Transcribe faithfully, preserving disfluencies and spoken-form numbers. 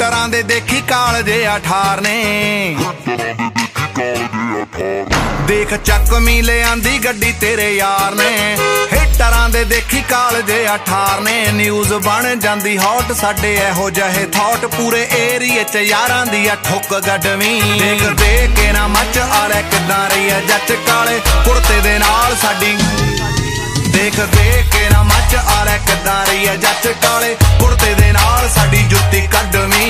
ਹਿੱਟਰਾਂ ਦੇ ਦੇਖੀ ਕਾਲ ਜੇ ਅਠਾਰ ਨੇ। ਦੇਖ ਚੱਕਵੀਂ ਲਿਆਂਦੀ ਗੱਡੀ ਤੇਰੇ ਯਾਰ ਨੇ। ਹਿੱਟਰਾਂ ਦੇ ਦੇਖੀ ਕਾਲ ਜੇ ਅਠਾਰ ਨੇ। ਨਿਊਜ਼ ਬਣ ਜਾਂਦੀ ਹੌਟ ਸਾਡੇ ਇਹੋ ਜਿਹੇ ਥੌਟ। ਪੂਰੇ ਏਰੀਏ ਚ ਯਾਰਾਂ ਦੀ ਆ ਠੁੱਕ ਗੱਡਵੀਂ। ਦੇਖ ਦੇ ਕੇ ਨਾ ਮੱਚ ਆਲੇ ਕਿੱਦਾਂ ਰਹੀ ਐ ਜੱਚ ਕਾਲੇ ਕੁੜਤੇ ਦੇ ਨਾਲ ਸਾਡੀ। ਦੇਖ ਦੇ ਕੇ ਨਾ ਮੱਚ ਆਲੇ ਕਿੱਦਾਂ ਰਹੀ ਐ ਜੱਚ ਕਾਲੇ ਕੁੜਤੇ ਦੇ ਨਾਲ ਸਾਡੀ ਜੁੱਤੀ ਕੱਢਵੀਂ।